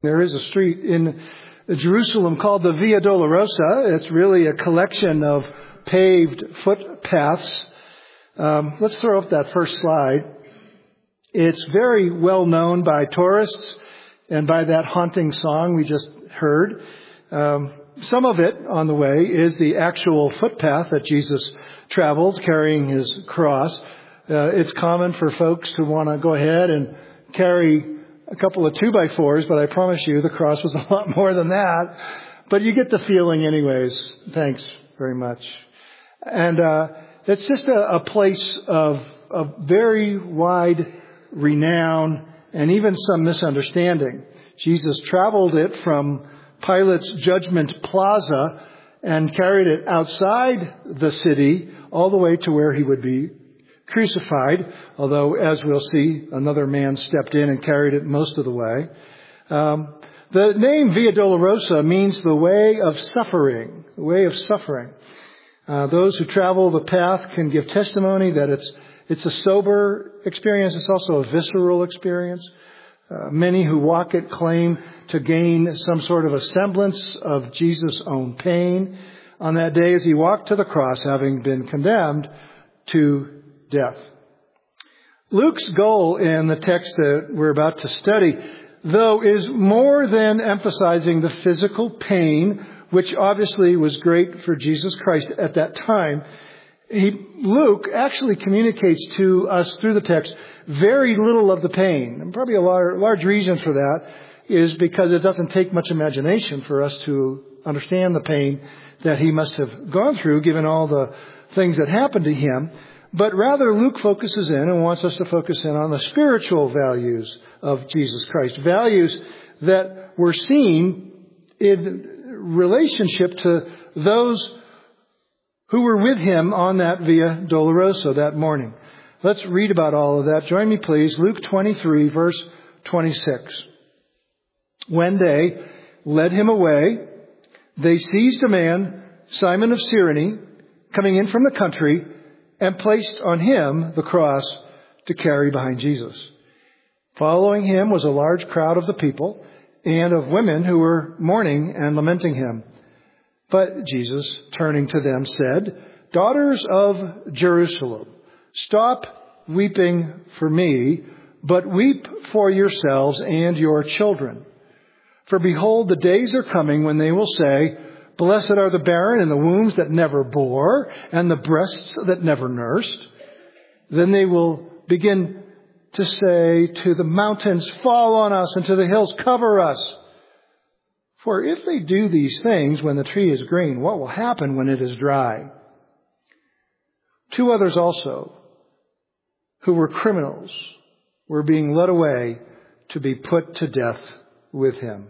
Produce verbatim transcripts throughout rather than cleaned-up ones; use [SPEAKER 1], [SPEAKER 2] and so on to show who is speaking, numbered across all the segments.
[SPEAKER 1] There is a street in Jerusalem called the Via Dolorosa. It's really a collection of paved footpaths. Um, let's throw up that first slide. It's very well known by tourists and by that haunting song we just heard. Um, some of it on the way is the actual footpath that Jesus traveled carrying his cross. Uh, it's common for folks to want to go ahead and carry a couple of two by fours, but I promise you the cross was a lot more than that. But you get the feeling anyways. Thanks very much. And uh it's just a, a place of, of very wide renown and even some misunderstanding. Jesus traveled it from Pilate's Judgment Plaza and carried it outside the city all the way to where he would be crucified, although, as we'll see, another man stepped in and carried it most of the way. Um, the name Via Dolorosa means the way of suffering, the way of suffering. Uh, those who travel the path can give testimony that it's it's a sober experience. It's also a visceral experience. Uh, many who walk it claim to gain some sort of a semblance of Jesus' own pain on that day as he walked to the cross, having been condemned to death. Luke's goal in the text that we're about to study, though, is more than emphasizing the physical pain, which obviously was great for Jesus Christ at that time. He, Luke actually communicates to us through the text very little of the pain. And probably a large, large reason for that is because it doesn't take much imagination for us to understand the pain that he must have gone through, given all the things that happened to him. But rather, Luke focuses in and wants us to focus in on the spiritual values of Jesus Christ. Values that were seen in relationship to those who were with him on that Via Dolorosa that morning. Let's read about all of that. Join me, please. Luke twenty-three, verse twenty-six. When they led him away, they seized a man, Simon of Cyrene, coming in from the country, and placed on him the cross to carry behind Jesus. Following him was a large crowd of the people and of women who were mourning and lamenting him. But Jesus, turning to them, said, "Daughters of Jerusalem, stop weeping for me, but weep for yourselves and your children. For behold, the days are coming when they will say, 'Blessed are the barren and the wombs that never bore and the breasts that never nursed.' Then they will begin to say to the mountains, 'Fall on us,' and to the hills, 'Cover us.' For if they do these things when the tree is green, what will happen when it is dry?" Two others also, who were criminals, were being led away to be put to death with him.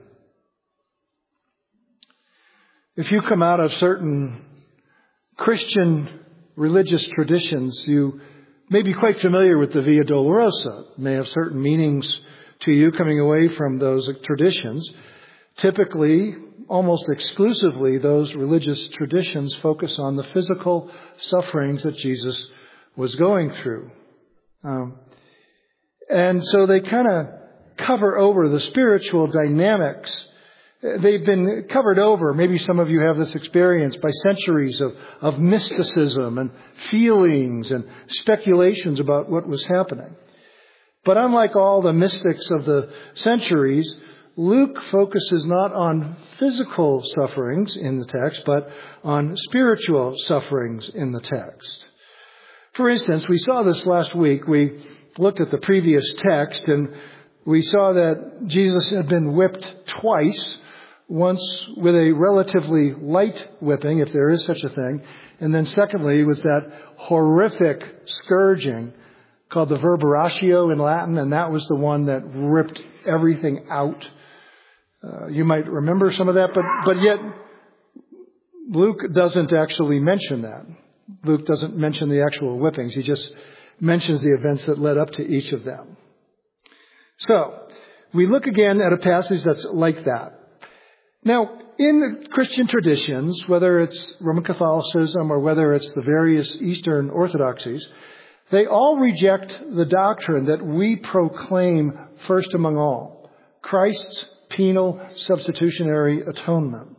[SPEAKER 1] If you come out of certain Christian religious traditions, you may be quite familiar with the Via Dolorosa. It may have certain meanings to you coming away from those traditions. Typically, almost exclusively, those religious traditions focus on the physical sufferings that Jesus was going through. Um, and so they kind of cover over the spiritual dynamics. They've been covered over, maybe some of you have this experience, by centuries of, of mysticism and feelings and speculations about what was happening. But unlike all the mystics of the centuries, Luke focuses not on physical sufferings in the text, but on spiritual sufferings in the text. For instance, we saw this last week. We looked at the previous text and we saw that Jesus had been whipped twice. Once with a relatively light whipping, if there is such a thing. And then secondly, with that horrific scourging called the verberatio in Latin. And that was the one that ripped everything out. Uh, you might remember some of that, but, but yet Luke doesn't actually mention that. Luke doesn't mention the actual whippings. He just mentions the events that led up to each of them. So, we look again at a passage that's like that. Now, in Christian traditions, whether it's Roman Catholicism or whether it's the various Eastern Orthodoxies, they all reject the doctrine that we proclaim first among all. Christ's penal substitutionary atonement.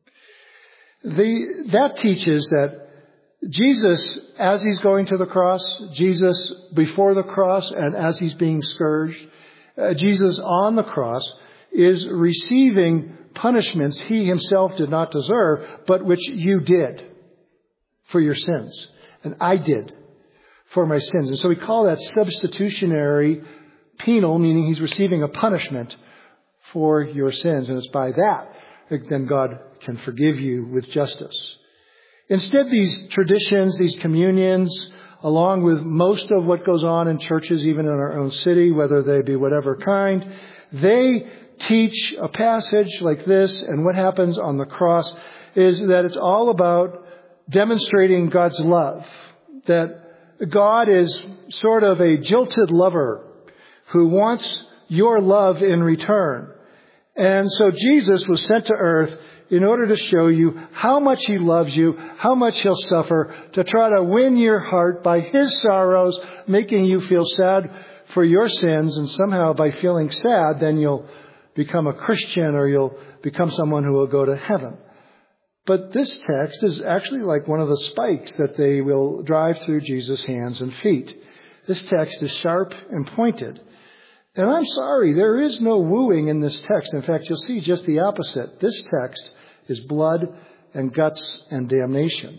[SPEAKER 1] The, that teaches that Jesus, as he's going to the cross, Jesus before the cross and as he's being scourged, uh, Jesus on the cross is receiving punishments he himself did not deserve, but which you did for your sins. And I did for my sins. And so we call that substitutionary penal, meaning he's receiving a punishment for your sins. And it's by that then God can forgive you with justice. Instead, these traditions, these communions, along with most of what goes on in churches, even in our own city, whether they be whatever kind, they teach a passage like this, and what happens on the cross is that it's all about demonstrating God's love. That God is sort of a jilted lover who wants your love in return. And so Jesus was sent to earth in order to show you how much he loves you, how much he'll suffer, to try to win your heart by his sorrows, making you feel sad for your sins. And somehow by feeling sad, then you'll become a Christian or you'll become someone who will go to heaven. But this text is actually like one of the spikes that they will drive through Jesus' hands and feet. This text is sharp and pointed. And I'm sorry, there is no wooing in this text. In fact, you'll see just the opposite. This text is blood and guts and damnation.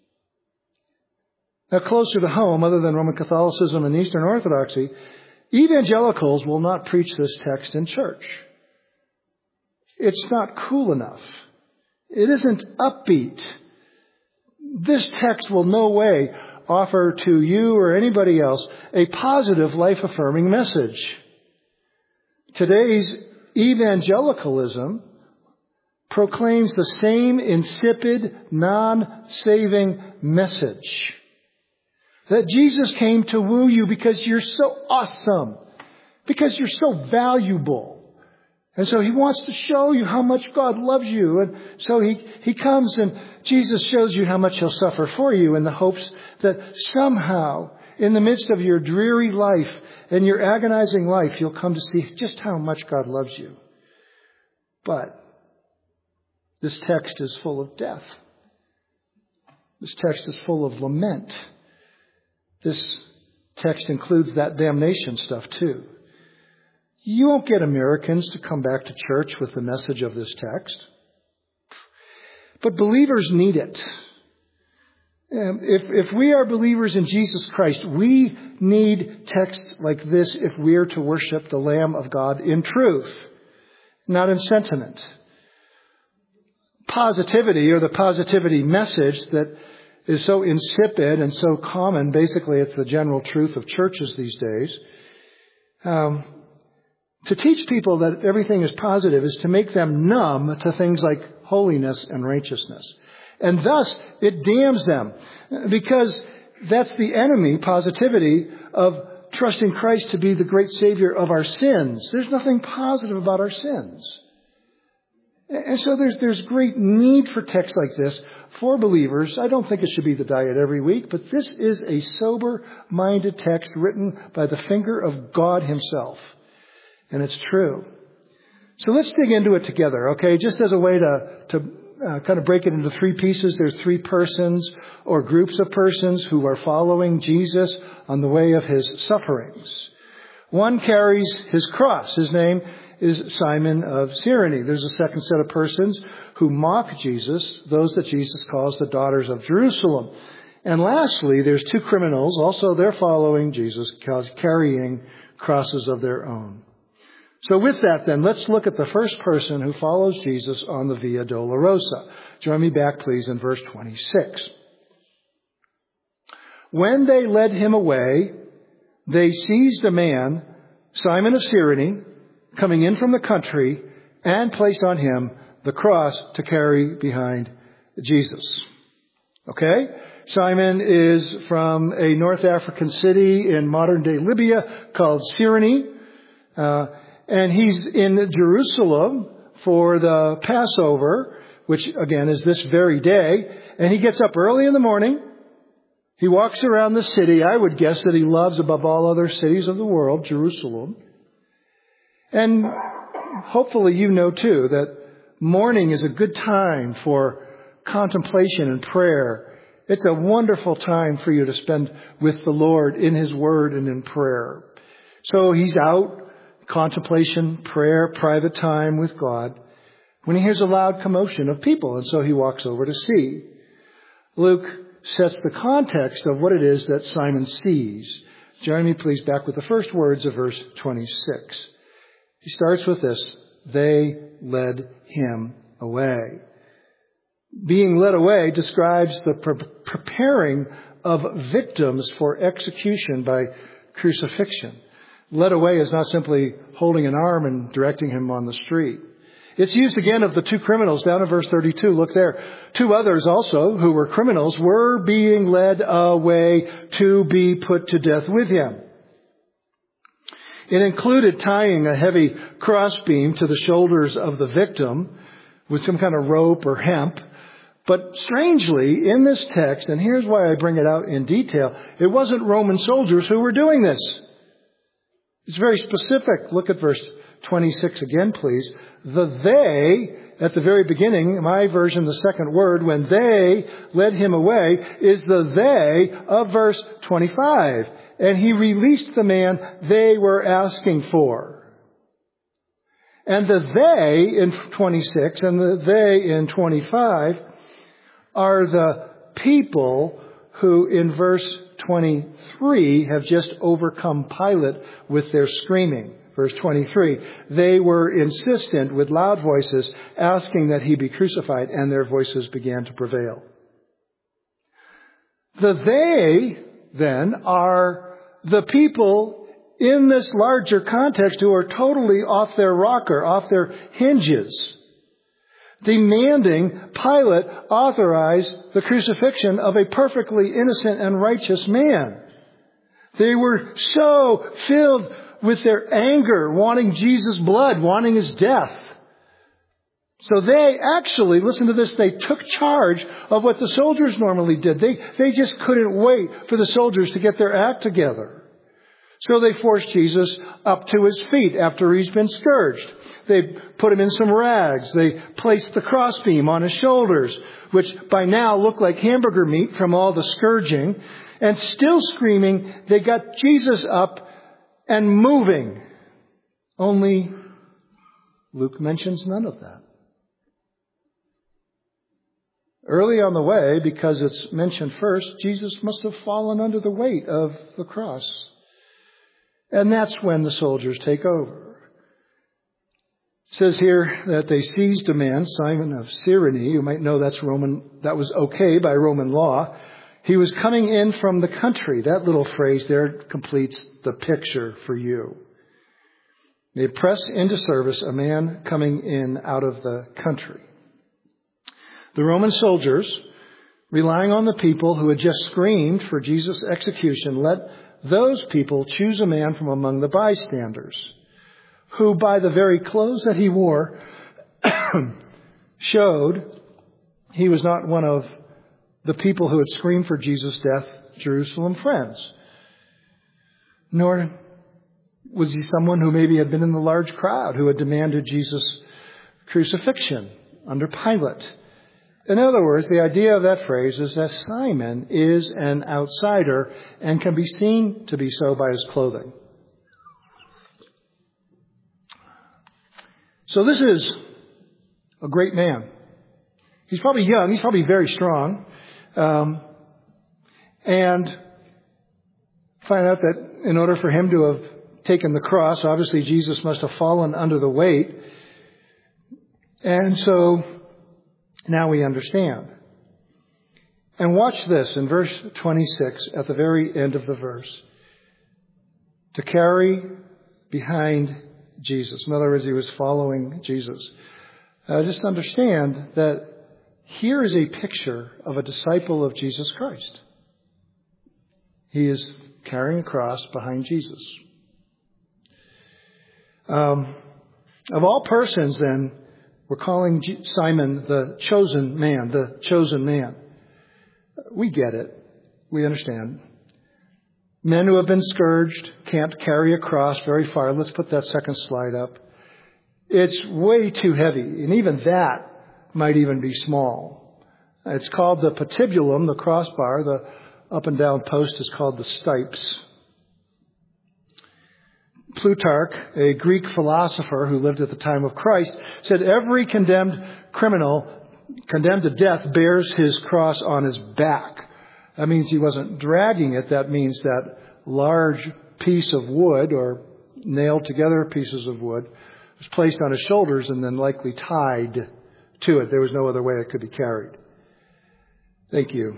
[SPEAKER 1] Now, closer to home, other than Roman Catholicism and Eastern Orthodoxy, evangelicals will not preach this text in church. It's not cool enough. It isn't upbeat. This text will no way offer to you or anybody else a positive, life-affirming message. Today's evangelicalism proclaims the same insipid, non-saving message. That Jesus came to woo you because you're so awesome. Because you're so valuable. And so he wants to show you how much God loves you. And so he, he comes and Jesus shows you how much he'll suffer for you in the hopes that somehow, in the midst of your dreary life and your agonizing life, you'll come to see just how much God loves you. But this text is full of death. This text is full of lament. This text includes that damnation stuff too. You won't get Americans to come back to church with the message of this text. But believers need it. If, if we are believers in Jesus Christ, we need texts like this if we are to worship the Lamb of God in truth, not in sentiment. Positivity, or the positivity message that is so insipid and so common, basically it's the general truth of churches these days. Um, to teach people that everything is positive is to make them numb to things like holiness and righteousness. And thus, it damns them. Because that's the enemy, positivity, of trusting Christ to be the great Savior of our sins. There's nothing positive about our sins. And so there's there's great need for texts like this for believers. I don't think it should be the diet every week, but this is a sober-minded text written by the finger of God himself. And it's true. So let's dig into it together, okay? Just as a way to, to uh, kind of break it into three pieces. There's three persons or groups of persons who are following Jesus on the way of his sufferings. One carries his cross. His name is Simon of Cyrene. There's a second set of persons who mock Jesus, those that Jesus calls the daughters of Jerusalem. And lastly, there's two criminals. Also, they're following Jesus, carrying crosses of their own. So with that, then, let's look at the first person who follows Jesus on the Via Dolorosa. Join me back, please, in verse twenty-six. When they led him away, they seized a man, Simon of Cyrene, coming in from the country, and placed on him the cross to carry behind Jesus. Okay? Simon is from a North African city in modern-day Libya called Cyrene. Uh, and he's in Jerusalem for the Passover, which, again, is this very day. And he gets up early in the morning. He walks around the city. I would guess that he loves, above all other cities of the world, Jerusalem. And hopefully you know too that morning is a good time for contemplation and prayer. It's a wonderful time for you to spend with the Lord in His Word and in prayer. So he's out, contemplation, prayer, private time with God, when he hears a loud commotion of people, and so he walks over to see. Luke sets the context of what it is that Simon sees. Join me, please, back with the first words of verse twenty-six. He starts with this: they led him away. Being led away describes the pre- preparing of victims for execution by crucifixion. Led away is not simply holding an arm and directing him on the street. It's used again of the two criminals down in verse thirty-two. Look there. Two others also, who were criminals, were being led away to be put to death with him. It included tying a heavy crossbeam to the shoulders of the victim with some kind of rope or hemp. But strangely, in this text, and here's why I bring it out in detail, it wasn't Roman soldiers who were doing this. It's very specific. Look at verse twenty-six again, please. The they, at the very beginning, my version, the second word, when they led him away, is the they of verse twenty-five. And he released the man they were asking for. And the they in twenty-six and the they in twenty-five are the people who in verse twenty-three have just overcome Pilate with their screaming. Verse twenty-three, they were insistent with loud voices asking that he be crucified, and their voices began to prevail. The they, then, are the people in this larger context who are totally off their rocker, off their hinges, demanding Pilate authorize the crucifixion of a perfectly innocent and righteous man. They were so filled with their anger, wanting Jesus' blood, wanting his death. So they actually, listen to this, they took charge of what the soldiers normally did. They, they just couldn't wait for the soldiers to get their act together. So they forced Jesus up to his feet after he's been scourged. They put him in some rags. They placed the crossbeam on his shoulders, which by now looked like hamburger meat from all the scourging. And still screaming, they got Jesus up and moving. Only Luke mentions none of that. Early on the way, because it's mentioned first, Jesus must have fallen under the weight of the cross. And that's when the soldiers take over. It says here that they seized a man, Simon of Cyrene. You might know that's Roman, that was okay by Roman law. He was coming in from the country. That little phrase there completes the picture for you. They press into service a man coming in out of the country. The Roman soldiers, relying on the people who had just screamed for Jesus' execution, let those people choose a man from among the bystanders, who by the very clothes that he wore showed he was not one of the people who had screamed for Jesus' death, Jerusalem friends. Nor was he someone who maybe had been in the large crowd who had demanded Jesus' crucifixion under Pilate. In other words, the idea of that phrase is that Simon is an outsider and can be seen to be so by his clothing. So this is a great man. He's probably young. He's probably very strong. Um, and find out that in order for him to have taken the cross, obviously Jesus must have fallen under the weight. And so now we understand. And watch this in verse twenty-six, at the very end of the verse. To carry behind Jesus. In other words, he was following Jesus. Uh, just understand that here is a picture of a disciple of Jesus Christ. He is carrying a cross behind Jesus. Um, of all persons, then, we're calling Simon the chosen man, the chosen man. We get it. We understand. Men who have been scourged can't carry a cross very far. Let's put that second slide up. It's way too heavy, and even that might even be small. It's called the patibulum, the crossbar. The up and down post is called the stipes. Plutarch, a Greek philosopher who lived at the time of Christ, said every condemned criminal, condemned to death, bears his cross on his back. That means he wasn't dragging it. That means that large piece of wood or nailed together pieces of wood was placed on his shoulders and then likely tied to it. There was no other way it could be carried. Thank you.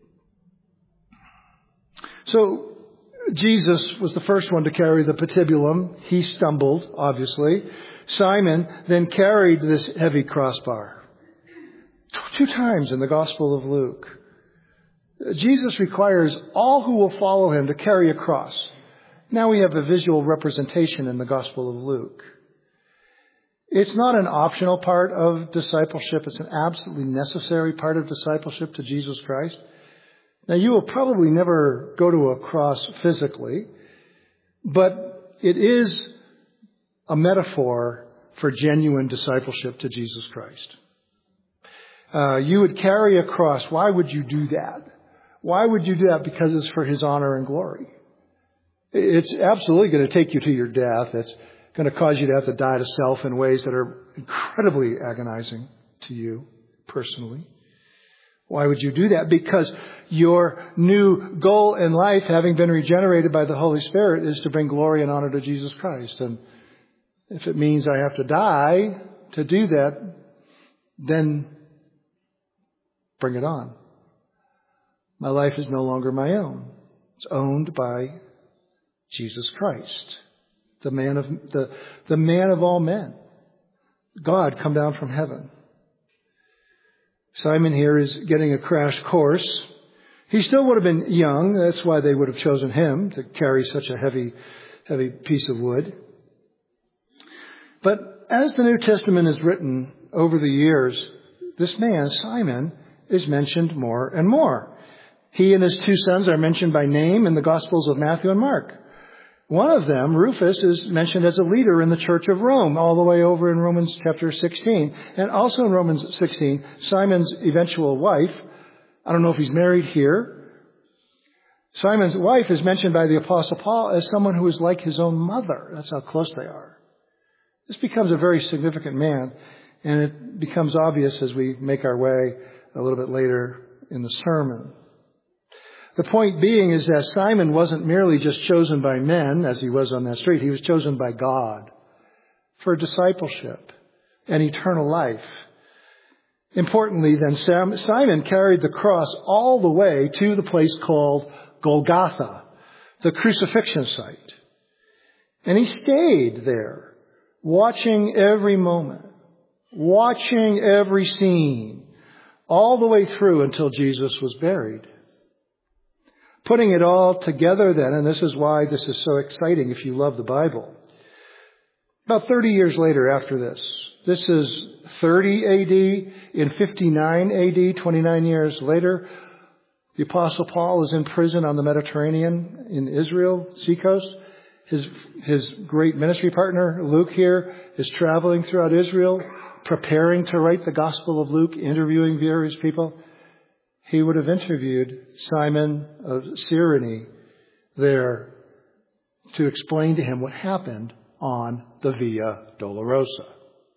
[SPEAKER 1] So Jesus was the first one to carry the patibulum. He stumbled, obviously. Simon then carried this heavy crossbar. Two times in the Gospel of Luke. Jesus requires all who will follow him to carry a cross. Now we have a visual representation in the Gospel of Luke. It's not an optional part of discipleship. It's an absolutely necessary part of discipleship to Jesus Christ. Now, you will probably never go to a cross physically, but it is a metaphor for genuine discipleship to Jesus Christ. Uh, you would carry a cross. Why would you do that? Why would you do that? Because it's for his honor and glory. It's absolutely going to take you to your death. It's going to cause you to have to die to self in ways that are incredibly agonizing to you personally. Why would you do that? Because your new goal in life, having been regenerated by the Holy Spirit, is to bring glory and honor to Jesus Christ. And if it means I have to die to do that, then bring it on. My life is no longer my own. It's owned by Jesus Christ, the man of the, the man of all men. God come down from heaven. Simon here is getting a crash course. He still would have been young. That's why they would have chosen him to carry such a heavy, heavy piece of wood. But as the New Testament is written over the years, this man, Simon, is mentioned more and more. He and his two sons are mentioned by name in the Gospels of Matthew and Mark. One of them, Rufus, is mentioned as a leader in the Church of Rome, all the way over in Romans chapter sixteen. And also in Romans sixteen, Simon's eventual wife, I don't know if he's married here, Simon's wife is mentioned by the Apostle Paul as someone who is like his own mother. That's how close they are. This becomes a very significant man, and it becomes obvious as we make our way a little bit later in the sermon. The point being is that Simon wasn't merely just chosen by men, as he was on that street. He was chosen by God for discipleship and eternal life. Importantly, then, Simon carried the cross all the way to the place called Golgotha, the crucifixion site. And he stayed there, watching every moment, watching every scene, all the way through until Jesus was buried. Putting it all together then, and this is why this is so exciting if you love the Bible. About thirty years later after this, this is thirty A D, in fifty-nine A D, twenty-nine years later, the Apostle Paul is in prison on the Mediterranean in Israel, seacoast. His, his great ministry partner, Luke here, is traveling throughout Israel, preparing to write the Gospel of Luke, interviewing various people. He would have interviewed Simon of Cyrene there to explain to him what happened on the Via Dolorosa.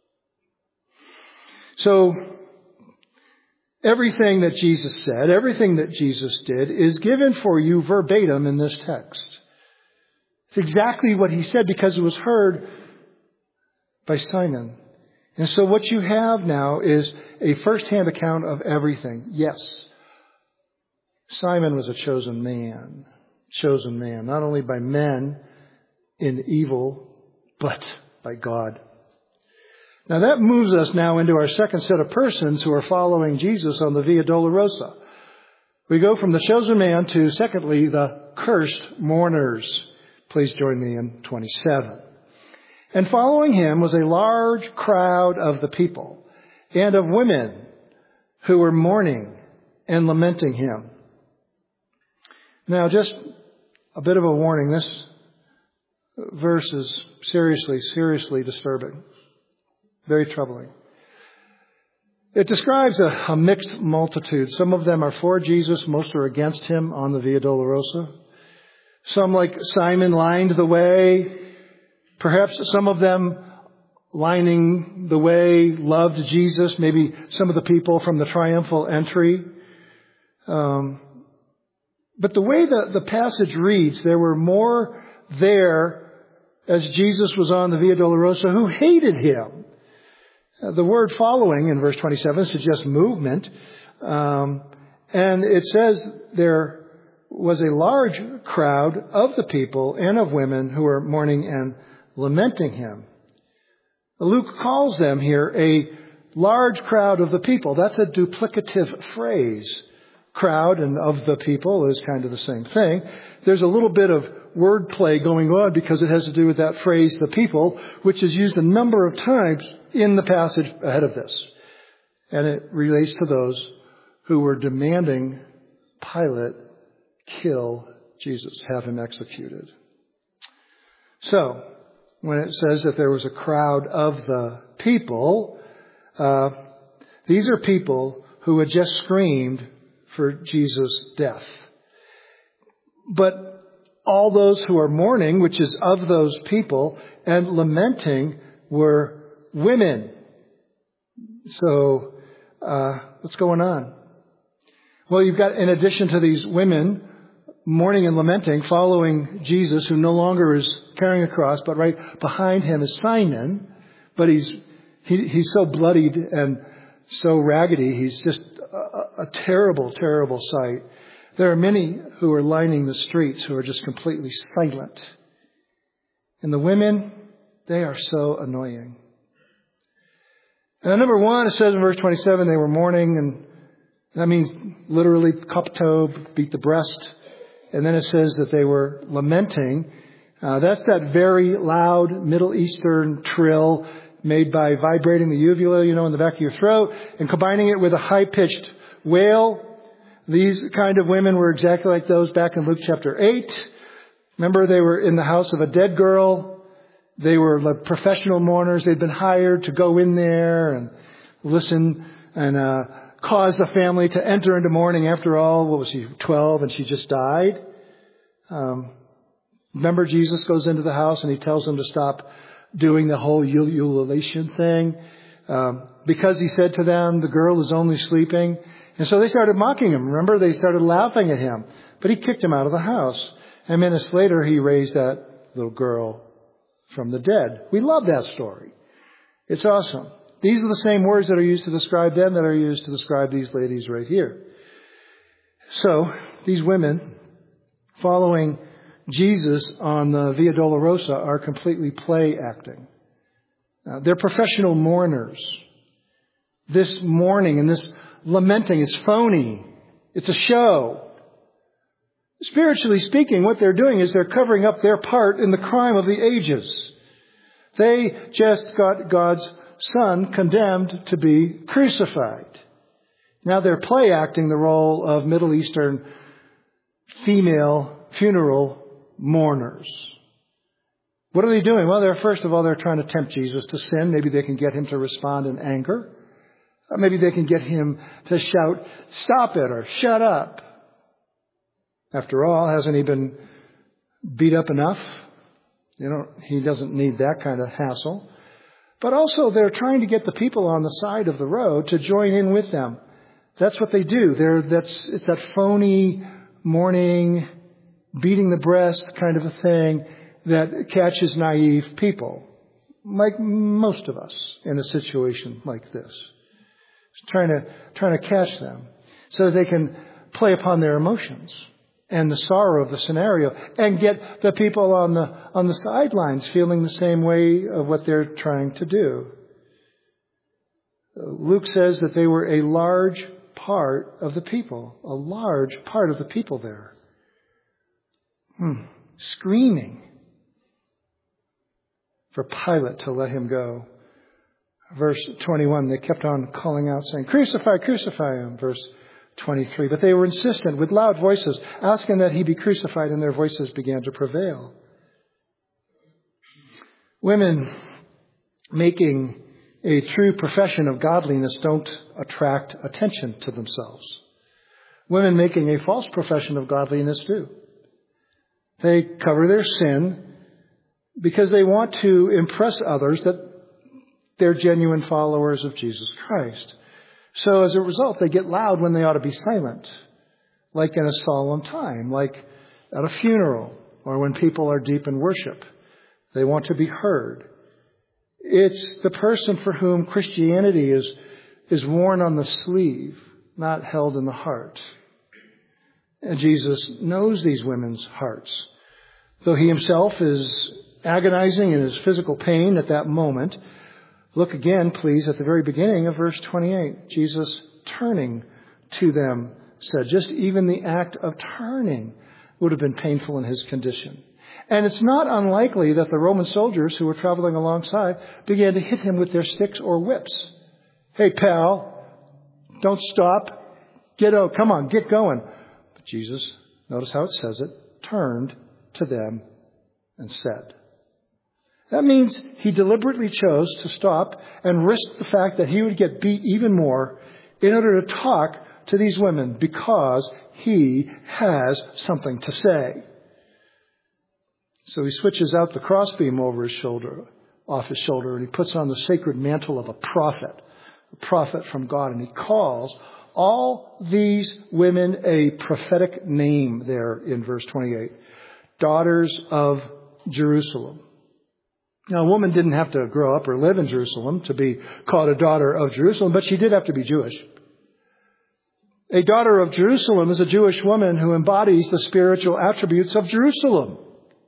[SPEAKER 1] So, everything that Jesus said, everything that Jesus did is given for you verbatim in this text. It's exactly what he said because it was heard by Simon. And so what you have now is a first-hand account of everything. Yes, Simon was a chosen man, chosen man, not only by men in evil, but by God. Now that moves us now into our second set of persons who are following Jesus on the Via Dolorosa. We go from the chosen man to, secondly, the cursed mourners. Please join me in twenty-seven. And following him was a large crowd of the people and of women who were mourning and lamenting him. Now, just a bit of a warning. This verse is seriously, seriously disturbing. Very troubling. It describes a, a mixed multitude. Some of them are for Jesus. Most are against him on the Via Dolorosa. Some, like Simon, lined the way. Perhaps some of them lining the way loved Jesus. Maybe some of the people from the triumphal entry. Um, but the way the, the passage reads, there were more there as Jesus was on the Via Dolorosa who hated him. Uh, the word following in verse twenty-seven suggests movement. Um, and it says there was a large crowd of the people and of women who were mourning and lamenting him. Luke calls them here a large crowd of the people. That's a duplicative phrase. Crowd and of the people is kind of the same thing. There's a little bit of wordplay going on because it has to do with that phrase, the people, which is used a number of times in the passage ahead of this. And it relates to those who were demanding Pilate kill Jesus, have him executed. So, when it says that there was a crowd of the people, uh, these are people who had just screamed for Jesus' death. But all those who are mourning, which is of those people, and lamenting were women. So, uh, what's going on? Well, you've got, in addition to these women mourning and lamenting, following Jesus, who no longer is carrying a cross, but right behind him is Simon. But he's he, he's so bloodied and so raggedy, he's just a, a terrible, terrible sight. There are many who are lining the streets who are just completely silent. And the women, they are so annoying. And number one, it says in verse twenty-seven, they were mourning, and that means literally kopto, beat the breast. And then it says that they were lamenting. Uh, that's that very loud Middle Eastern trill made by vibrating the uvula, you know, in the back of your throat, and combining it with a high-pitched wail. These kind of women were exactly like those back in Luke chapter eight. Remember, they were in the house of a dead girl. They were like professional mourners. They'd been hired to go in there and listen and uh cause the family to enter into mourning. After all, what was she, twelve, and she just died? Um, remember, Jesus goes into the house and he tells them to stop doing the whole ululation thing um, because he said to them, the girl is only sleeping. And so they started mocking him. Remember, they started laughing at him. But he kicked him out of the house. And minutes later, he raised that little girl from the dead. We love that story. It's awesome. These are the same words that are used to describe them that are used to describe these ladies right here. So, these women following Jesus on the Via Dolorosa are completely play acting. Uh, they're professional mourners. This mourning and this lamenting is phony. It's a show. Spiritually speaking, what they're doing is they're covering up their part in the crime of the ages. They just got God's Son condemned to be crucified. Now they're play acting the role of Middle Eastern female funeral mourners. What are they doing? Well, they're first of all, they're trying to tempt Jesus to sin. Maybe they can get him to respond in anger. Or maybe they can get him to shout, "Stop it," or "Shut up." After all, hasn't he been beat up enough? You know, he doesn't need that kind of hassle. But also they're trying to get the people on the side of the road to join in with them. That's what they do. They're, that's, it's that phony mourning, beating the breast kind of a thing that catches naive people, like most of us in a situation like this. It's trying to, trying to catch them so that they can play upon their emotions and the sorrow of the scenario and get the people on the on the sidelines feeling the same way of what they're trying to do. Luke says that they were a large part of the people, a large part of the people there. Hmm. Screaming for Pilate to let him go. Verse twenty-one, they kept on calling out saying, "Crucify, crucify him." Verse twenty-three. But they were insistent with loud voices, asking that he be crucified, and their voices began to prevail. Women making a true profession of godliness don't attract attention to themselves. Women making a false profession of godliness do. They cover their sin because they want to impress others that they're genuine followers of Jesus Christ. So as a result, they get loud when they ought to be silent, like in a solemn time, like at a funeral, or when people are deep in worship. They want to be heard. It's the person for whom Christianity is, is worn on the sleeve, not held in the heart. And Jesus knows these women's hearts. Though he himself is agonizing in his physical pain at that moment, look again, please, at the very beginning of verse twenty-eight. Jesus, turning to them, said, just even the act of turning would have been painful in his condition. And it's not unlikely that the Roman soldiers who were traveling alongside began to hit him with their sticks or whips. Hey, pal, don't stop. Get out. Come on, get going. But Jesus, notice how it says it, turned to them and said. That means he deliberately chose to stop and risk the fact that he would get beat even more in order to talk to these women because he has something to say. So he switches out the crossbeam over his shoulder, off his shoulder, and he puts on the sacred mantle of a prophet, a prophet from God, and he calls all these women a prophetic name there in verse twenty-eight. Daughters of Jerusalem. Now, a woman didn't have to grow up or live in Jerusalem to be called a daughter of Jerusalem, but she did have to be Jewish. A daughter of Jerusalem is a Jewish woman who embodies the spiritual attributes of Jerusalem.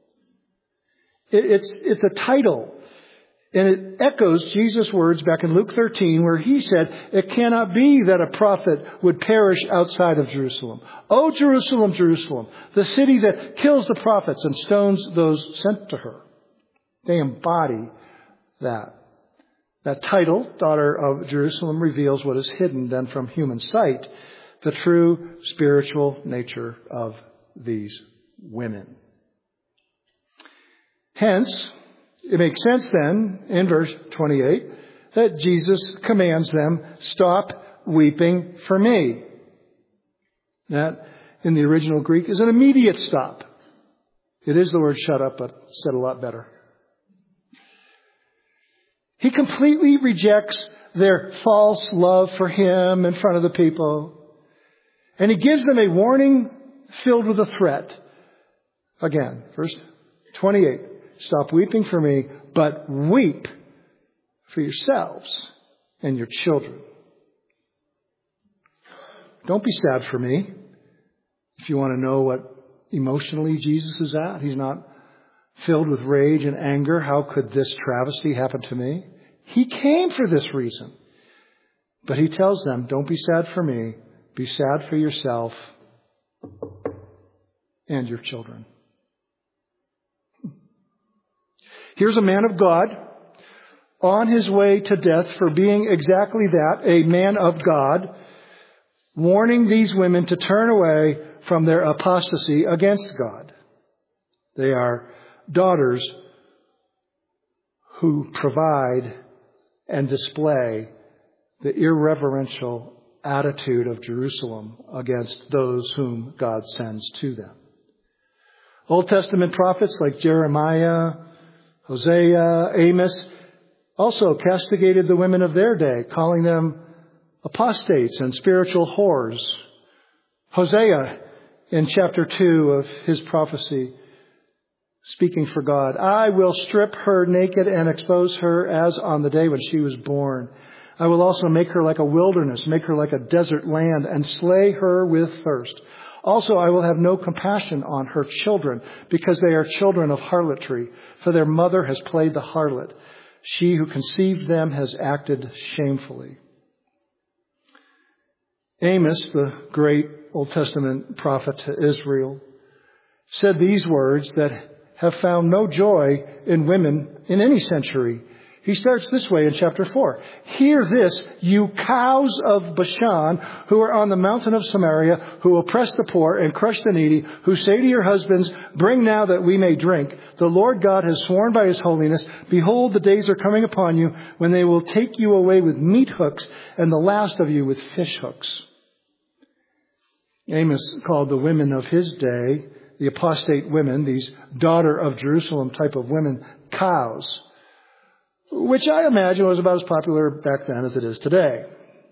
[SPEAKER 1] It's, it's a title, and it echoes Jesus' words back in Luke thirteen, where he said, it cannot be that a prophet would perish outside of Jerusalem. Oh, Jerusalem, Jerusalem, the city that kills the prophets and stones those sent to her. They embody that. That title, Daughter of Jerusalem, reveals what is hidden then from human sight, the true spiritual nature of these women. Hence, it makes sense then, in verse twenty-eight, that Jesus commands them, stop weeping for me. That, in the original Greek, is an immediate stop. It is the word shut up, but said a lot better. He completely rejects their false love for him in front of the people. And he gives them a warning filled with a threat. Again, verse twenty-eight. Stop weeping for me, but weep for yourselves and your children. Don't be sad for me. If you want to know what emotionally Jesus is at, he's not filled with rage and anger. How could this travesty happen to me? He came for this reason. But he tells them, don't be sad for me. Be sad for yourself and your children. Here's a man of God on his way to death for being exactly that, a man of God, warning these women to turn away from their apostasy against God. They are daughters who provide and display the irreverential attitude of Jerusalem against those whom God sends to them. Old Testament prophets like Jeremiah, Hosea, Amos also castigated the women of their day, calling them apostates and spiritual whores. Hosea, in chapter two of his prophecy, speaking for God, I will strip her naked and expose her as on the day when she was born. I will also make her like a wilderness, make her like a desert land, and slay her with thirst. Also, I will have no compassion on her children, because they are children of harlotry, for their mother has played the harlot. She who conceived them has acted shamefully. Amos, the great Old Testament prophet to Israel, said these words that have found no joy in women in any century. He starts this way in chapter four. Hear this, you cows of Bashan, who are on the mountain of Samaria, who oppress the poor and crush the needy, who say to your husbands, bring now that we may drink. The Lord God has sworn by his holiness, behold, the days are coming upon you when they will take you away with meat hooks and the last of you with fish hooks. Amos called the women of his day, the apostate women, these daughter of Jerusalem type of women, cows, which I imagine was about as popular back then as it is today.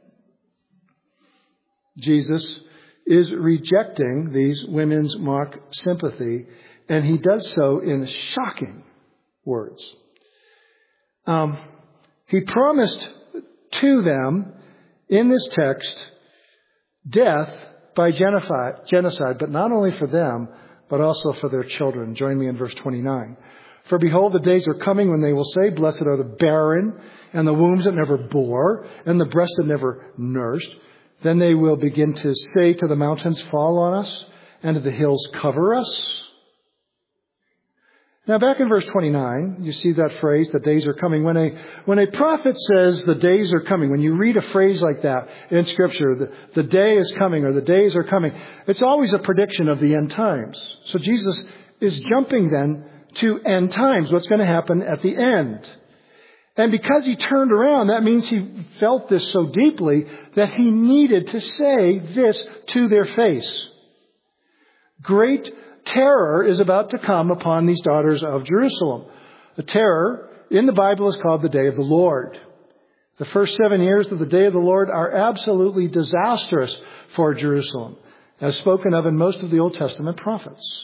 [SPEAKER 1] Jesus is rejecting these women's mock sympathy, and he does so in shocking words. Um, he promised to them in this text death by genocide, but not only for them, but also for their children. Join me in verse twenty-nine. For behold, the days are coming when they will say, blessed are the barren, and the wombs that never bore, and the breasts that never nursed. Then they will begin to say to the mountains, fall on us, and to the hills, cover us. Now back in verse twenty-nine, you see that phrase, the days are coming. When a, when a prophet says the days are coming, when you read a phrase like that in Scripture, the, the day is coming or the days are coming, it's always a prediction of the end times. So Jesus is jumping then to end times, what's going to happen at the end. And because he turned around, that means he felt this so deeply that he needed to say this to their face. Great terror is about to come upon these daughters of Jerusalem. The terror in the Bible is called the day of the Lord. The first seven years of the day of the Lord are absolutely disastrous for Jerusalem, as spoken of in most of the Old Testament prophets.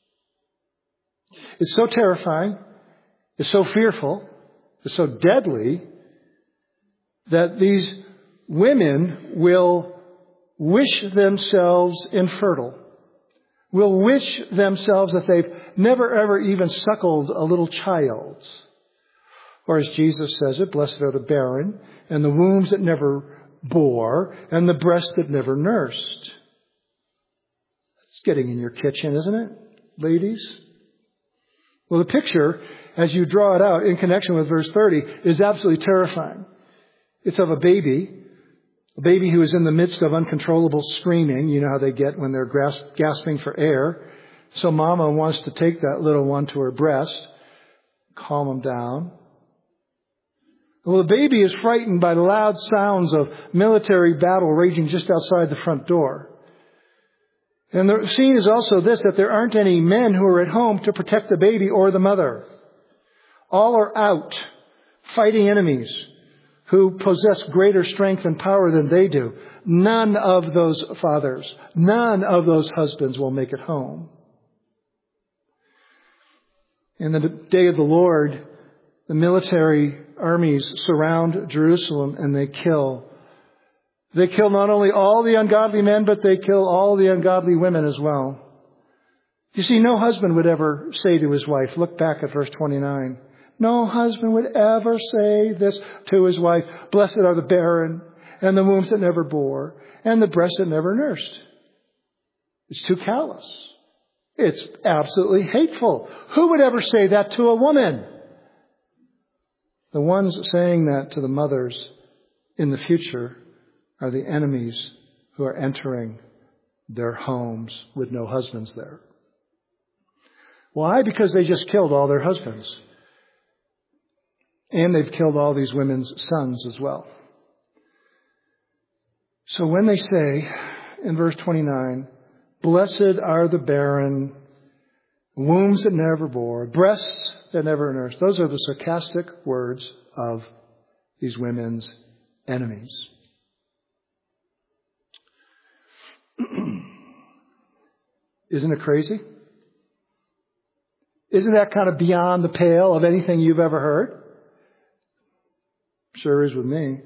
[SPEAKER 1] It's so terrifying, it's so fearful, it's so deadly that these women will wish themselves infertile, will wish themselves that they've never ever even suckled a little child. Or as Jesus says it, blessed are the barren, and the wombs that never bore, and the breasts that never nursed. It's getting in your kitchen, isn't it, ladies? Well, the picture, as you draw it out in connection with verse thirty, is absolutely terrifying. It's of a baby, a baby who is in the midst of uncontrollable screaming. You know how they get when they're gasping for air. So mama wants to take that little one to her breast, calm him down. Well, the baby is frightened by the loud sounds of military battle raging just outside the front door. And the scene is also this, that there aren't any men who are at home to protect the baby or the mother. All are out fighting enemies who possess greater strength and power than they do. None of those fathers, none of those husbands will make it home. In the day of the Lord, the military armies surround Jerusalem and they kill. They kill not only all the ungodly men, but they kill all the ungodly women as well. You see, no husband would ever say to his wife, look back at verse twenty-nine. No husband would ever say this to his wife, blessed are the barren, and the wombs that never bore, and the breasts that never nursed. It's too callous. It's absolutely hateful. Who would ever say that to a woman? The ones saying that to the mothers in the future are the enemies who are entering their homes with no husbands there. Why? Because they just killed all their husbands. And they've killed all these women's sons as well. So when they say in verse twenty-nine, blessed are the barren, wombs that never bore, breasts that never nursed, those are the sarcastic words of these women's enemies. Isn't it crazy? Isn't that kind of beyond the pale of anything you've ever heard? Sure is with me.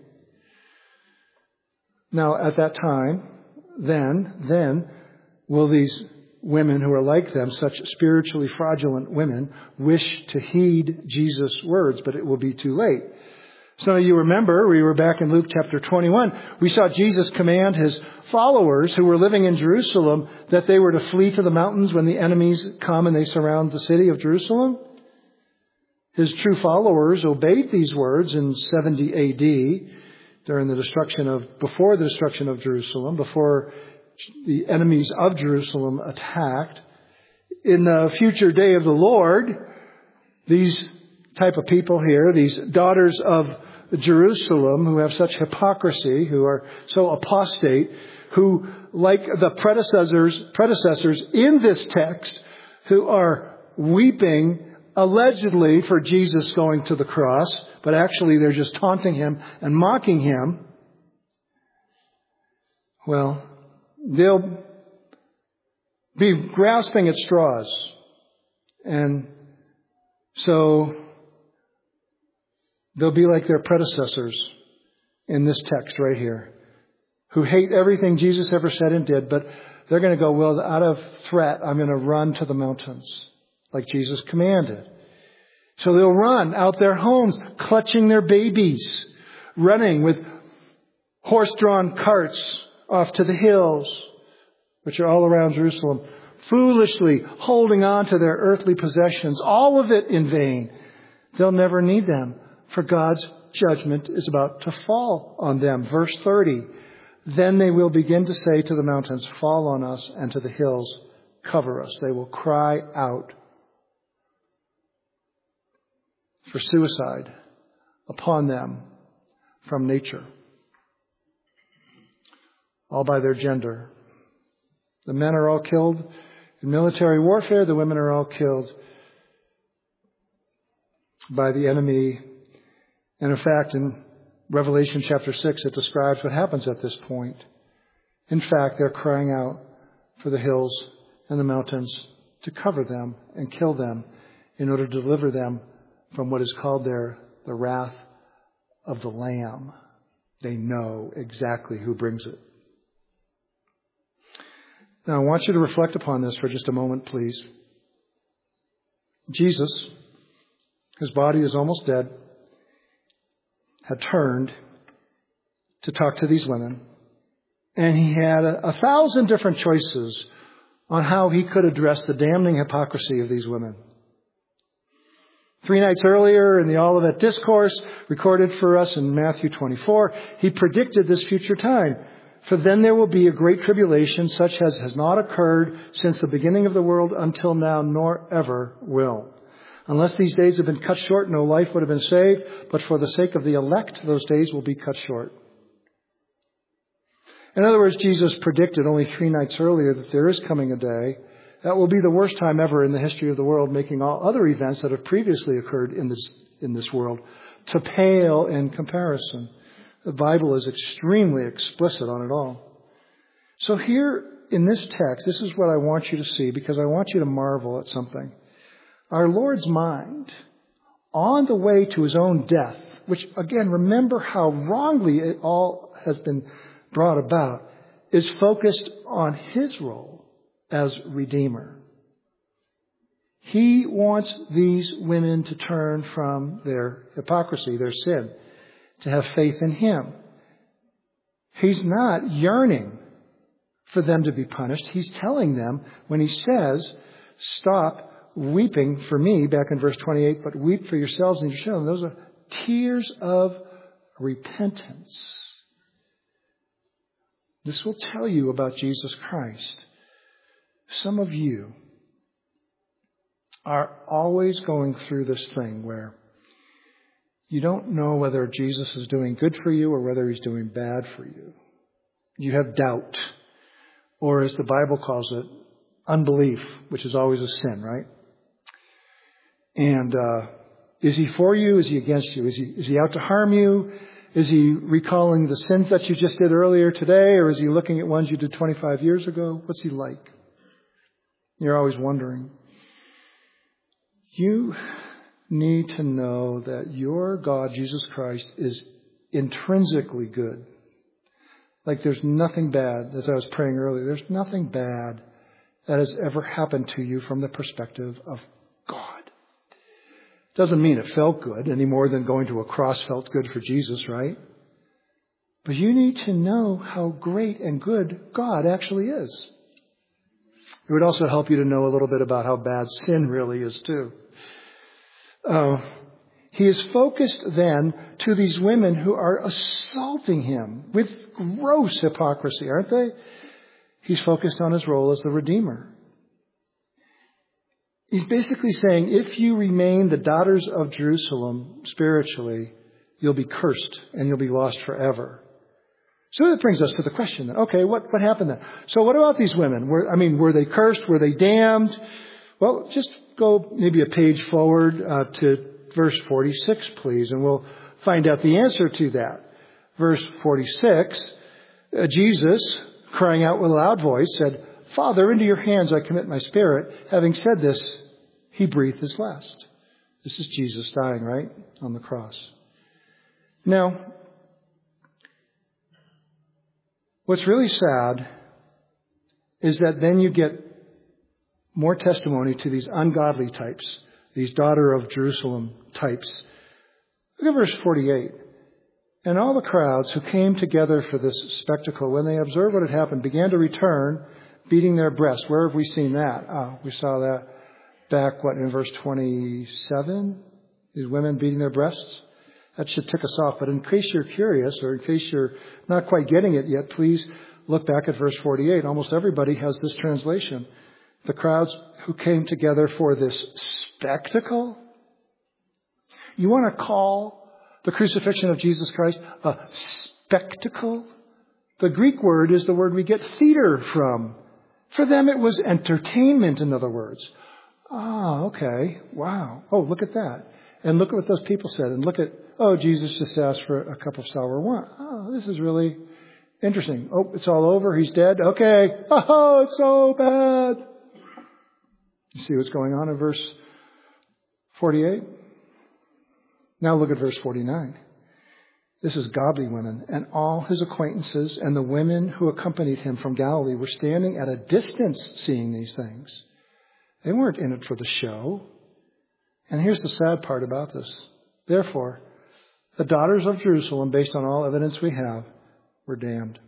[SPEAKER 1] Now, at that time, then, then, will these women who are like them, such spiritually fraudulent women, wish to heed Jesus' words, but it will be too late. Some of you remember, we were back in Luke chapter twenty-one. We saw Jesus command his followers who were living in Jerusalem that they were to flee to the mountains when the enemies come and they surround the city of Jerusalem. His true followers obeyed these words in seventy A D during the destruction of, before the destruction of Jerusalem, before the enemies of Jerusalem attacked. In the future day of the Lord, these type of people here, these daughters of Jerusalem who have such hypocrisy, who are so apostate, who, like the predecessors, predecessors in this text, who are weeping allegedly for Jesus going to the cross, but actually they're just taunting him and mocking him. Well, they'll be grasping at straws. And so they'll be like their predecessors in this text right here, who hate everything Jesus ever said and did, but they're going to go, well, out of threat, I'm going to run to the mountains, like Jesus commanded. So they'll run out their homes, clutching their babies, running with horse-drawn carts off to the hills, which are all around Jerusalem, foolishly holding on to their earthly possessions, all of it in vain. They'll never need them, for God's judgment is about to fall on them. Verse thirty, then they will begin to say to the mountains, fall on us, and to the hills, cover us. They will cry out for suicide upon them from nature, all by their gender. The men are all killed in military warfare. The women are all killed by the enemy. And in fact, in Revelation chapter six, it describes what happens at this point. In fact, they're crying out for the hills and the mountains to cover them and kill them in order to deliver them from what is called there the wrath of the Lamb. They know exactly who brings it. Now, I want you to reflect upon this for just a moment, please. Jesus, his body is almost dead, had turned to talk to these women. And he had a, a thousand different choices on how he could address the damning hypocrisy of these women. Three nights earlier in the Olivet Discourse, recorded for us in Matthew twenty-four, he predicted this future time. For then there will be a great tribulation such as has not occurred since the beginning of the world until now, nor ever will. Unless these days have been cut short, no life would have been saved. But for the sake of the elect, those days will be cut short. In other words, Jesus predicted only three nights earlier that there is coming a day that will be the worst time ever in the history of the world, making all other events that have previously occurred in this, in this world to pale in comparison. The Bible is extremely explicit on it all. So here in this text, this is what I want you to see, because I want you to marvel at something. Our Lord's mind, on the way to his own death, which again, remember how wrongly it all has been brought about, is focused on his role as Redeemer. He wants these women to turn from their hypocrisy, their sin, to have faith in him. He's not yearning for them to be punished. He's telling them when he says, stop weeping for me, back in verse twenty-eight, but weep for yourselves and your children. Those are tears of repentance. This will tell you about Jesus Christ. Some of you are always going through this thing where you don't know whether Jesus is doing good for you or whether he's doing bad for you. You have doubt, or as the Bible calls it, unbelief, which is always a sin, right? And uh, is he for you? Is he against you? Is he, is he out to harm you? Is he recalling the sins that you just did earlier today? Or is he looking at ones you did twenty-five years ago? What's he like? You're always wondering. You need to know that your God, Jesus Christ, is intrinsically good. Like there's nothing bad, as I was praying earlier, there's nothing bad that has ever happened to you from the perspective of God. Doesn't mean it felt good any more than going to a cross felt good for Jesus, right? But you need to know how great and good God actually is. It would also help you to know a little bit about how bad sin really is too. Uh, He is focused then to these women who are assaulting him with gross hypocrisy, aren't they? He's focused on his role as the Redeemer. He's basically saying, if you remain the daughters of Jerusalem spiritually, you'll be cursed and you'll be lost forever. So that brings us to the question then. Okay, what, what happened then? So what about these women? Were, I mean, were they cursed? Were they damned? Well, just go maybe a page forward uh, to verse forty-six, please, and we'll find out the answer to that. Verse forty-six, uh, Jesus, crying out with a loud voice, said, Father, into your hands I commit my spirit. Having said this, he breathed his last. This is Jesus dying, right, on the cross. Now, what's really sad is that then you get more testimony to these ungodly types, these daughter of Jerusalem types. Look at verse forty-eight. And all the crowds who came together for this spectacle, when they observed what had happened, began to return, beating their breasts. Where have we seen that? Oh, we saw that back, what, in verse twenty-seven? These women beating their breasts? That should tick us off. But in case you're curious, or in case you're not quite getting it yet, please look back at verse forty-eight. Almost everybody has this translation. The crowds who came together for this spectacle. You want to call the crucifixion of Jesus Christ a spectacle? The Greek word is the word we get theater from. For them it was entertainment, in other words. Ah, okay. Wow. Oh, look at that. And look at what those people said. And look at, oh, Jesus just asked for a cup of sour wine. Oh, this is really interesting. Oh, it's all over. He's dead. Okay. Oh, it's so bad. You see what's going on in verse forty-eight? Now look at verse forty-nine. This is godly women, and all his acquaintances and the women who accompanied him from Galilee were standing at a distance seeing these things. They weren't in it for the show. And here's the sad part about this. Therefore, the daughters of Jerusalem, based on all evidence we have, were damned.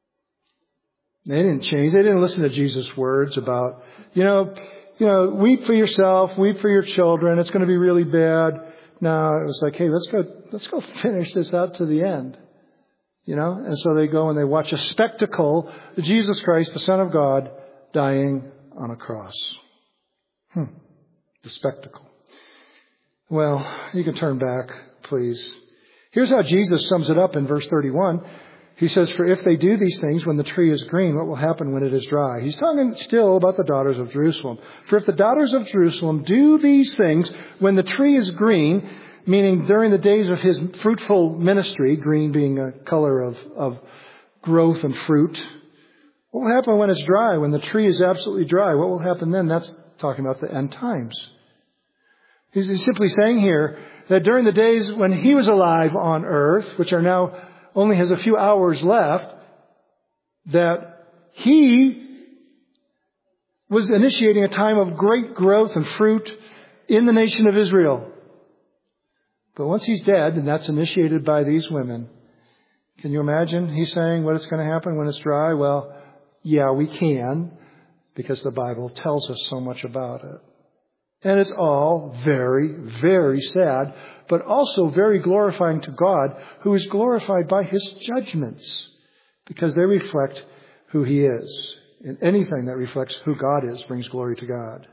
[SPEAKER 1] They didn't change. They didn't listen to Jesus' words about, you know, you know, weep for yourself, weep for your children. It's going to be really bad. No, it was like, hey, let's go, let's go finish this out to the end. You know, and so they go and they watch a spectacle, Jesus Christ, the Son of God, dying on a cross. Hmm. The spectacle. Well, you can turn back, please. Here's how Jesus sums it up in verse thirty-one. He says, for if they do these things when the tree is green, what will happen when it is dry? He's talking still about the daughters of Jerusalem. For if the daughters of Jerusalem do these things when the tree is green, meaning during the days of his fruitful ministry, green being a color of, of growth and fruit, what will happen when it's dry, when the tree is absolutely dry? What will happen then? That's talking about the end times. He's simply saying here that during the days when he was alive on earth, which are now only has a few hours left, that he was initiating a time of great growth and fruit in the nation of Israel. But once he's dead, and that's initiated by these women, can you imagine? He's saying what is going to happen when it's dry? Well, yeah, we can, because the Bible tells us so much about it. And it's all very, very sad, but also very glorifying to God, who is glorified by his judgments, because they reflect who he is. And anything that reflects who God is brings glory to God.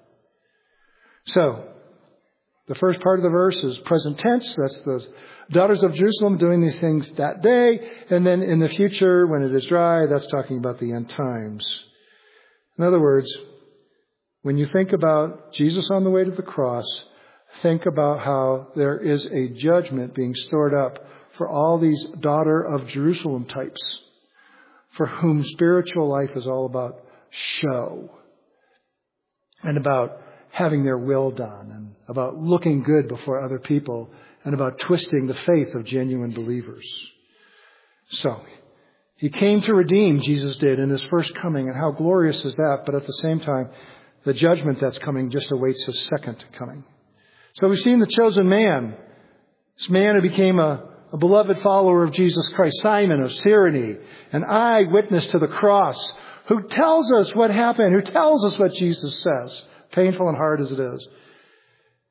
[SPEAKER 1] So, the first part of the verse is present tense. That's the daughters of Jerusalem doing these things that day. And then in the future, when it is dry, that's talking about the end times. In other words, when you think about Jesus on the way to the cross, think about how there is a judgment being stored up for all these daughter of Jerusalem types, for whom spiritual life is all about show and about having their will done and about looking good before other people and about twisting the faith of genuine believers. So, he came to redeem, Jesus did, in his first coming, and how glorious is that, but at the same time, the judgment that's coming just awaits his second coming. So we've seen the chosen man. This man who became a, a beloved follower of Jesus Christ, Simon of Cyrene, an eyewitness to the cross, who tells us what happened, who tells us what Jesus says, painful and hard as it is.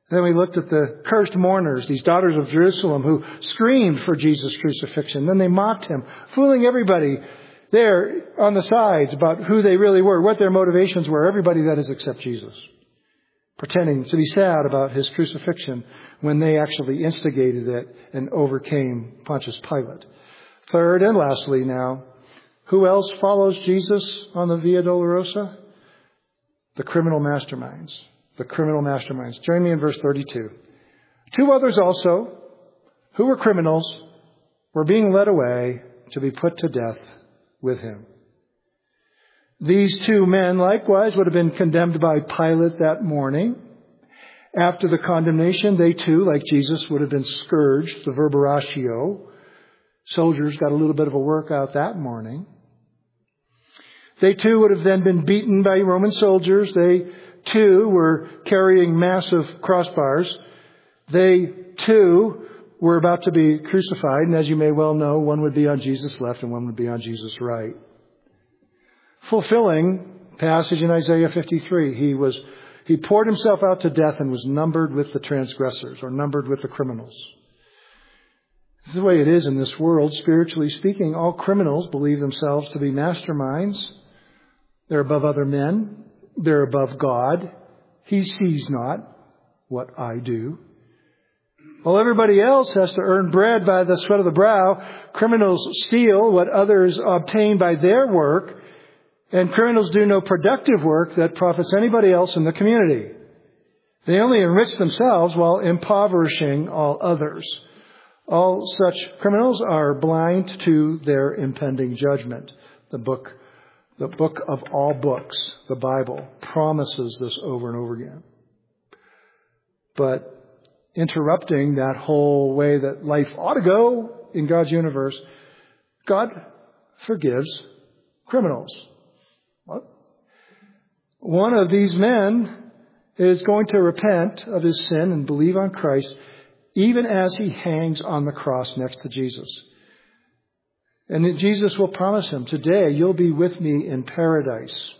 [SPEAKER 1] Then we looked at the cursed mourners, these daughters of Jerusalem who screamed for Jesus' crucifixion. Then they mocked him, fooling everybody there on the sides about who they really were, what their motivations were, everybody that is except Jesus. Pretending to be sad about his crucifixion when they actually instigated it and overcame Pontius Pilate. Third and lastly now, who else follows Jesus on the Via Dolorosa? The criminal masterminds. The criminal masterminds. Join me in verse thirty-two. Two others also, who were criminals, were being led away to be put to death with him. These two men likewise would have been condemned by Pilate that morning. After the condemnation, they too, like Jesus, would have been scourged, the verberatio. Soldiers got a little bit of a workout that morning. They too would have then been beaten by Roman soldiers. They too were carrying massive crossbars. They too were about to be crucified. And as you may well know, one would be on Jesus' left and one would be on Jesus' right. Fulfilling passage in Isaiah fifty-three. He was, he poured himself out to death and was numbered with the transgressors, or numbered with the criminals. This is the way it is in this world, spiritually speaking. All criminals believe themselves to be masterminds. They're above other men. They're above God. He sees not what I do. While everybody else has to earn bread by the sweat of the brow, criminals steal what others obtain by their work. And criminals do no productive work that profits anybody else in the community. They only enrich themselves while impoverishing all others. All such criminals are blind to their impending judgment. The book, the book of all books, the Bible, promises this over and over again. But interrupting that whole way that life ought to go in God's universe, God forgives criminals. What? One of these men is going to repent of his sin and believe on Christ, even as he hangs on the cross next to Jesus. And Jesus will promise him, today you'll be with me in paradise.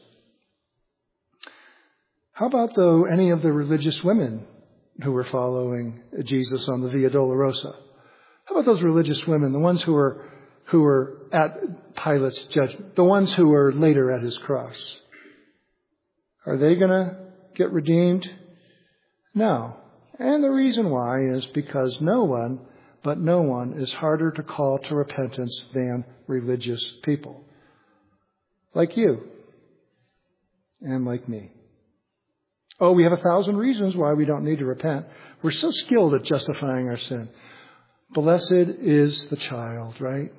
[SPEAKER 1] How about, though, any of the religious women who were following Jesus on the Via Dolorosa? How about those religious women, the ones who were who were at Pilate's judgment, the ones who were later at his cross? Are they going to get redeemed? No. And the reason why is because no one, but no one, is harder to call to repentance than religious people. Like you. And like me. Oh, we have a thousand reasons why we don't need to repent. We're so skilled at justifying our sin. Blessed is the child, right?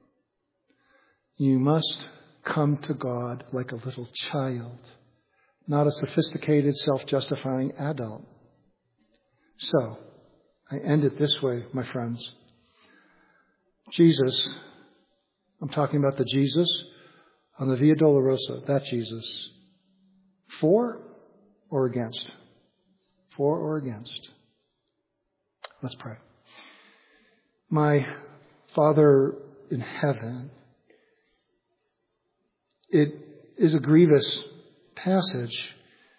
[SPEAKER 1] You must come to God like a little child, not a sophisticated, self-justifying adult. So, I end it this way, my friends. Jesus, I'm talking about the Jesus on the Via Dolorosa, that Jesus. For or against? For or against? Let's pray. My Father in heaven, it is a grievous passage.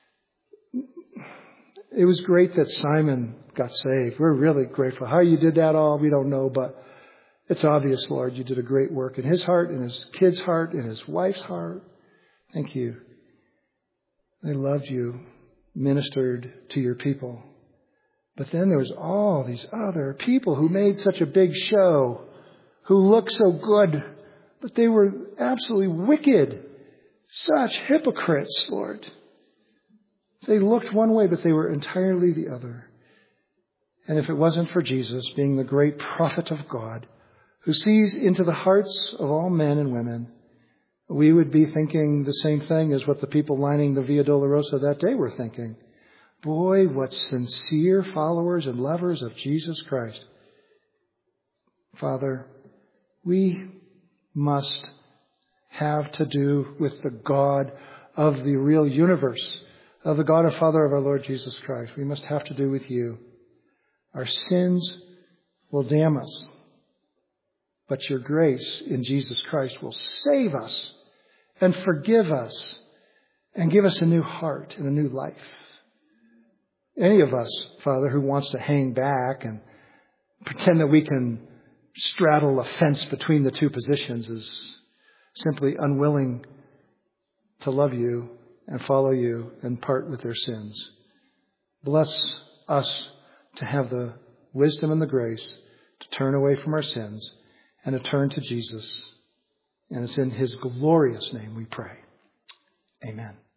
[SPEAKER 1] It was great that Simon got saved. We're really grateful. How you did that all, we don't know, but it's obvious, Lord, you did a great work in his heart, in his kid's heart, in his wife's heart. Thank you. They loved you, ministered to your people. But then there was all these other people who made such a big show, who looked so good, but they were absolutely wicked. Such hypocrites, Lord. They looked one way, but they were entirely the other. And if it wasn't for Jesus being the great prophet of God, who sees into the hearts of all men and women, we would be thinking the same thing as what the people lining the Via Dolorosa that day were thinking. Boy, what sincere followers and lovers of Jesus Christ. Father, we must have to do with the God of the real universe, of the God and Father of our Lord Jesus Christ. We must have to do with you. Our sins will damn us, but your grace in Jesus Christ will save us and forgive us and give us a new heart and a new life. any of us, Father, who wants to hang back and pretend that we can straddle a fence between the two positions is simply unwilling to love you and follow you and part with their sins. Bless us to have the wisdom and the grace to turn away from our sins and to turn to Jesus. And it's in His glorious name we pray. Amen.